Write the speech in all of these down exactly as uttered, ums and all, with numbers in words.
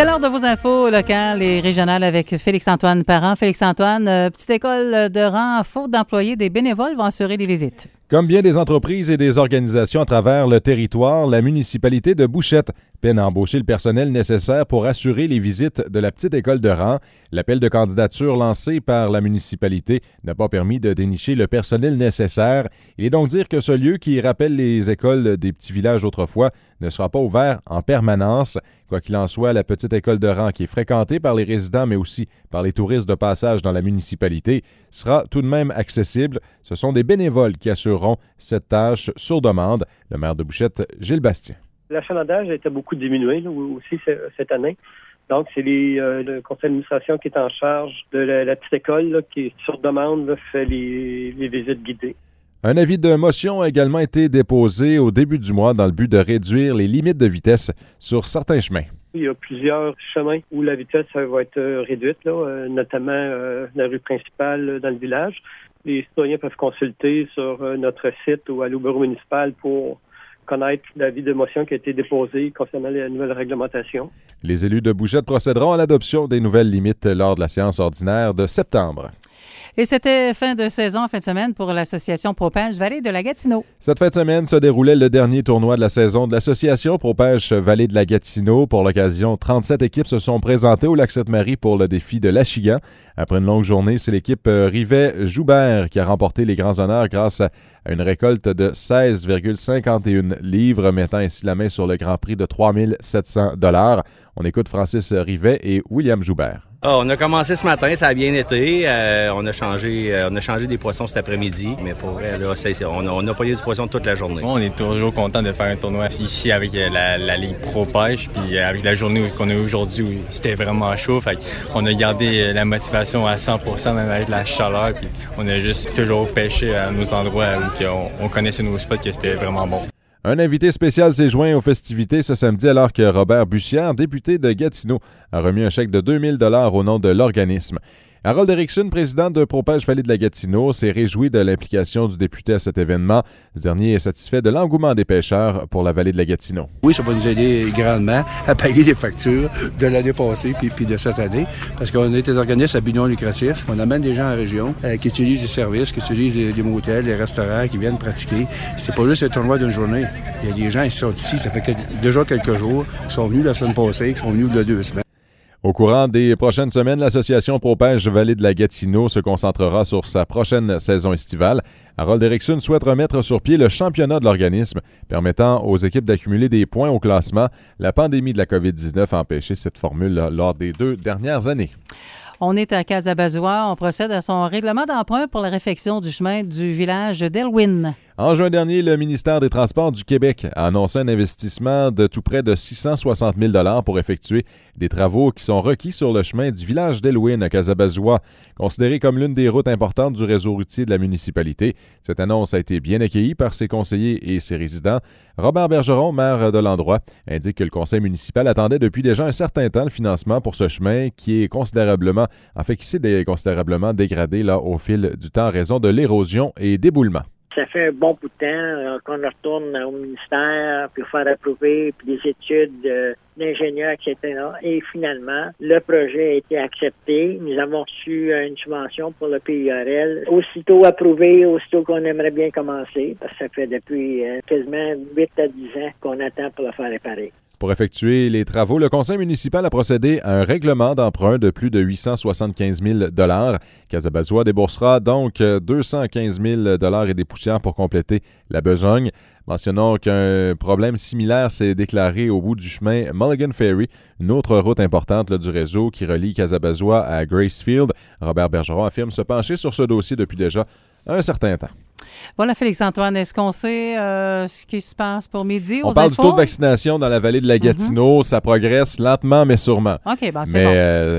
C'est l'heure de vos infos locales et régionales avec Félix-Antoine Parent. Félix-Antoine, euh, petite école de rang, faute d'employés, des bénévoles vont assurer les visites. Comme bien des entreprises et des organisations à travers le territoire, la municipalité de Bouchette peine à embaucher le personnel nécessaire pour assurer les visites de la petite école de rang. L'appel de candidature lancé par la municipalité n'a pas permis de dénicher le personnel nécessaire. Il est donc dire que ce lieu qui rappelle les écoles des petits villages autrefois ne sera pas ouvert en permanence. Quoi qu'il en soit, la petite école de rang qui est fréquentée par les résidents mais aussi par les touristes de passage dans la municipalité sera tout de même accessible. Ce sont des bénévoles qui assureront cette tâche sur demande. Le maire de Bouchette, Gilles Bastien. L'achalandage a été beaucoup diminué là, aussi cette année. Donc, c'est les, euh, le conseil d'administration qui est en charge de la, la petite école là, qui, sur demande, là, fait les, les visites guidées. Un avis de motion a également été déposé au début du mois dans le but de réduire les limites de vitesse sur certains chemins. Il y a plusieurs chemins où la vitesse va être réduite, là, euh, notamment euh, la rue principale là, dans le village. Les citoyens peuvent consulter sur euh, notre site ou aller au bureau municipal pour connaître l'avis de motion qui a été déposé concernant les nouvelles réglementations. Les élus de Bouchette procéderont à l'adoption des nouvelles limites lors de la séance ordinaire de septembre. Et c'était fin de saison, fin de semaine pour l'association Propage Vallée de la Gatineau. Cette fin de semaine se déroulait le dernier tournoi de la saison de l'association Propage Vallée de la Gatineau. Pour l'occasion, trente-sept équipes se sont présentées au Lac-Sainte-Marie pour le défi de l'Achigan. Après une longue journée, c'est l'équipe Rivet-Joubert qui a remporté les grands honneurs grâce à une récolte de seize virgule cinquante et un livres, mettant ainsi la main sur le grand prix de trois mille sept cents dollars. On écoute Francis Rivet et William Joubert. Ah, on a commencé ce matin, ça a bien été. Euh, on a changé, euh, on a changé des poissons cet après-midi, mais pour vrai, là, c'est, c'est, on a, on a pogné du poisson toute la journée. On est toujours content de faire un tournoi ici avec la, la Ligue Pro Pêche, puis avec la journée qu'on a aujourd'hui, c'était vraiment chaud. Fait on a gardé la motivation à cent pour cent même avec la chaleur, puis on a juste toujours pêché à nos endroits où on, on connaissait nos spots, que c'était vraiment bon. Un invité spécial s'est joint aux festivités ce samedi alors que Robert Bussière, député de Gatineau, a remis un chèque de deux mille dollars au nom de l'organisme. Harold Erickson, président de Propage Vallée de la Gatineau, s'est réjoui de l'implication du député à cet événement. Ce dernier est satisfait de l'engouement des pêcheurs pour la Vallée de la Gatineau. Oui, ça va nous aider grandement à payer des factures de l'année passée puis, puis de cette année, parce qu'on est des organismes à but non lucratif. On amène des gens en région euh, qui utilisent des services, qui utilisent des, des motels, des restaurants, qui viennent pratiquer. C'est pas juste un tournoi d'une journée. Il y a des gens qui sont ici, ça fait que, déjà quelques jours, qui sont venus la semaine passée, qui sont venus il y a deux semaines. Au courant des prochaines semaines, l'association Propage Vallée de la Gatineau se concentrera sur sa prochaine saison estivale. Harold Erickson souhaite remettre sur pied le championnat de l'organisme, permettant aux équipes d'accumuler des points au classement. La pandémie de la covid dix-neuf a empêché cette formule lors des deux dernières années. On est à Casabazois. On procède à son règlement d'emprunt pour la réfection du chemin du village d'Elwyn. En juin dernier, le ministère des Transports du Québec a annoncé un investissement de tout près de six cent soixante mille dollars pour effectuer des travaux qui sont requis sur le chemin du village d'Elwyn à Casabazois, considéré comme l'une des routes importantes du réseau routier de la municipalité. Cette annonce a été bien accueillie par ses conseillers et ses résidents. Robert Bergeron, maire de l'endroit, indique que le conseil municipal attendait depuis déjà un certain temps le financement pour ce chemin qui est considérablement, en fait, qui s'est considérablement dégradé là, au fil du temps en raison de l'érosion et d'éboulement. Ça fait un bon bout de temps euh, qu'on retourne au ministère pour faire approuver puis des études euh, d'ingénieurs, et cetera. Et finalement, le projet a été accepté. Nous avons reçu euh, une subvention pour le P I R L. Aussitôt approuvé, aussitôt qu'on aimerait bien commencer, parce que ça fait depuis euh, quasiment huit à dix ans qu'on attend pour le faire réparer. Pour effectuer les travaux, le conseil municipal a procédé à un règlement d'emprunt de plus de huit cent soixante-quinze mille dollars. Casabazois déboursera donc deux cent quinze mille dollars et des poussières pour compléter la besogne. Mentionnons qu'un problème similaire s'est déclaré au bout du chemin Mulligan Ferry, une autre route importante là, du réseau qui relie Casabazois à Gracefield. Robert Bergeron affirme se pencher sur ce dossier depuis déjà un certain temps. Voilà, Félix-Antoine, est-ce qu'on sait euh, ce qui se passe pour midi aux On parle infos? du taux de vaccination dans la vallée de la Gatineau. Mm-hmm. Ça progresse lentement, mais sûrement. OK, ben c'est mais, bon. Mais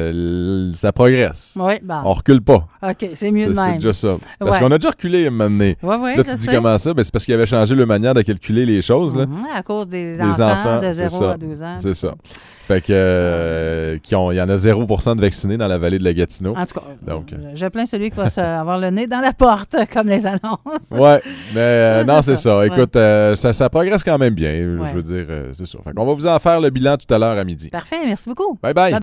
euh, ça progresse. Oui, bon. On recule pas. OK, c'est mieux de c'est, même. C'est déjà ça. Parce ouais. qu'on a déjà reculé un moment donné. Oui, oui, là, tu dis sais. comment ça? Ben, c'est parce qu'il avait changé la manière de calculer les choses. Là. Mm-hmm, à cause des, des enfants, enfants de zéro à douze ans. C'est ça. Fait que euh, qui ont, il y en a zéro pour cent de vaccinés dans la vallée de la Gatineau. En tout cas, Donc, euh, je plains celui qui va se, avoir le nez dans la porte, comme les annonces. Ouais, mais euh, non, c'est ça. Ouais. Écoute, euh, ça, ça progresse quand même bien. Ouais. Je veux dire, euh, c'est ça. Fait qu'on va vous en faire le bilan tout à l'heure à midi. Parfait, merci beaucoup. Bye bye.